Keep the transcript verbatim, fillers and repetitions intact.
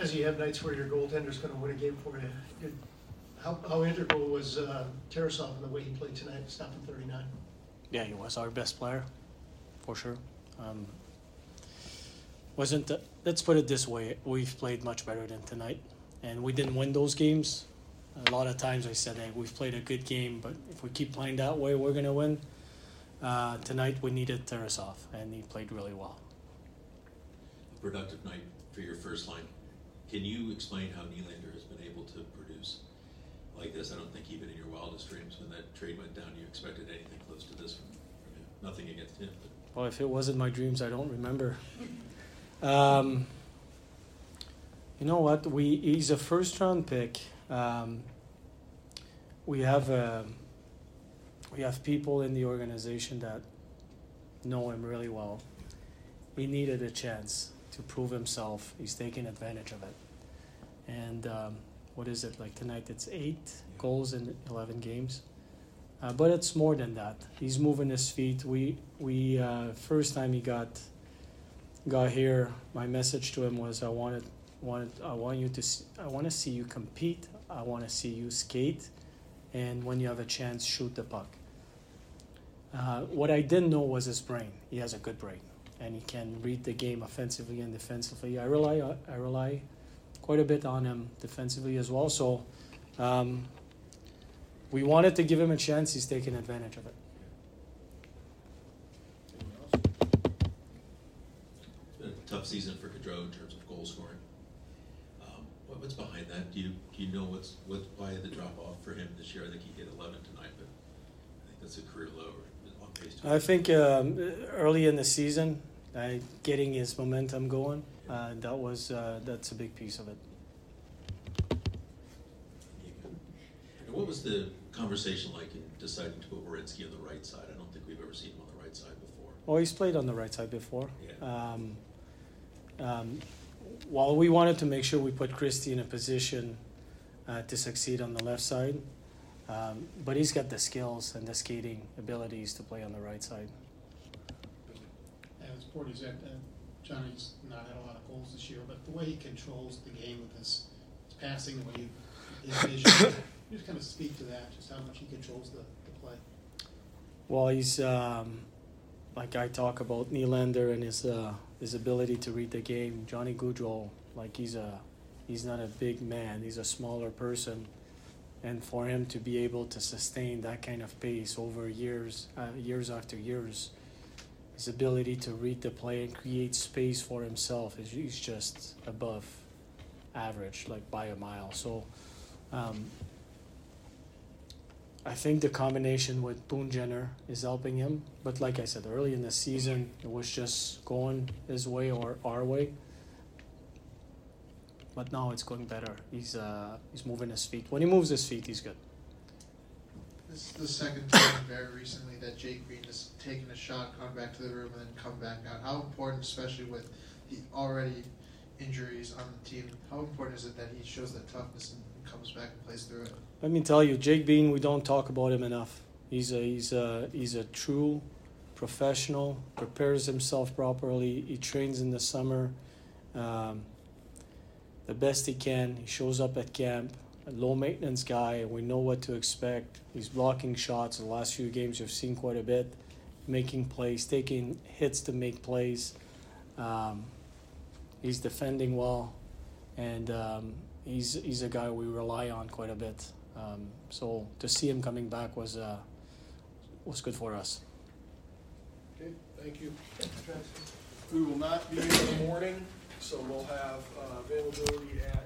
sometimes you have nights where your goaltender's going to win a game for you. Did, how, how integral was uh, Tarasov in the way he played tonight, stopping thirty-nine? Yeah, he was our best player, for sure. Um, wasn't the, let's put it this way: we've played much better than tonight, and we didn't win those games. A lot of times I said, "Hey, we've played a good game, but if we keep playing that way, we're gonna win." Uh, tonight we needed Tarasov, and he played really well. A productive night for your first line. Can you explain how Nylander has been able to produce like this? I don't think even in your wildest dreams, when that trade went down, you expected anything close to this from, from him. Nothing against him, but well, if it wasn't my dreams, I don't remember. Um, you know what? We he's a first round pick. Um, we have uh, we have people in the organization that know him really well. He needed a chance to prove himself. He's taking advantage of it. And um, what is it like tonight? It's eight goals in eleven games. Uh, but it's more than that. He's moving his feet. We we uh, first time he got got here, my message to him was I wanted wanted I want you to see, I want to see you compete. I want to see you skate, and when you have a chance, shoot the puck. Uh, what I didn't know was his brain. He has a good brain, and he can read the game offensively and defensively. I rely I rely quite a bit on him defensively as well. So. Um, We wanted to give him a chance. He's taking advantage of it. it's been a tough season for Gaudreau in terms of goal scoring. Um, what, what's behind that? Do you do you know what's what why the drop off for him this year? I think he hit eleven tonight, but I think that's a career low. Or on pace to I think um, early in the season, uh, getting his momentum going, uh, that was uh, that's a big piece of it. What was the conversation like in deciding to put Werenski on the right side? I don't think we've ever seen him on the right side before. Well, he's played on the right side before. Yeah. Um, um, while we wanted to make sure we put Christie in a position uh, to succeed on the left side, um, but he's got the skills and the skating abilities to play on the right side. As Porty's at, uh, Johnny's not had a lot of goals this year, but the way he controls the game with his, his passing, the way he, his vision. You just kind of speak to that, just how much he controls the, the play. Well, he's um, like I talk about Nylander and his uh, his ability to read the game. Johnny Gaudreau, like he's a he's not a big man. He's a smaller person, and for him to be able to sustain that kind of pace over years, uh, years after years, his ability to read the play and create space for himself is he's just above average, like by a mile. So. Um, I think the combination with Boone Jenner is helping him. But like I said, early in the season, it was just going his way or our way. But now it's going better. He's uh, he's moving his feet. When he moves his feet, he's good. This is the second time very recently that Jake Green has taken a shot, gone back to the room, and then come back out. How important, especially with the already injuries on the team, how important is it that he shows that toughness and comes back and plays through it? Let me tell you, Jake Bean, we don't talk about him enough. He's a he's a he's a true professional. Prepares himself properly. He trains in the summer, um, the best he can. He shows up at camp. A low maintenance guy. We know what to expect. He's blocking shots. The last few games you've seen quite a bit, making plays, taking hits to make plays. Um, he's defending well, and um, he's he's a guy we rely on quite a bit. Um, so to see him coming back was uh, was good for us. Okay, thank you. We will not be in the morning, so we'll have uh, availability at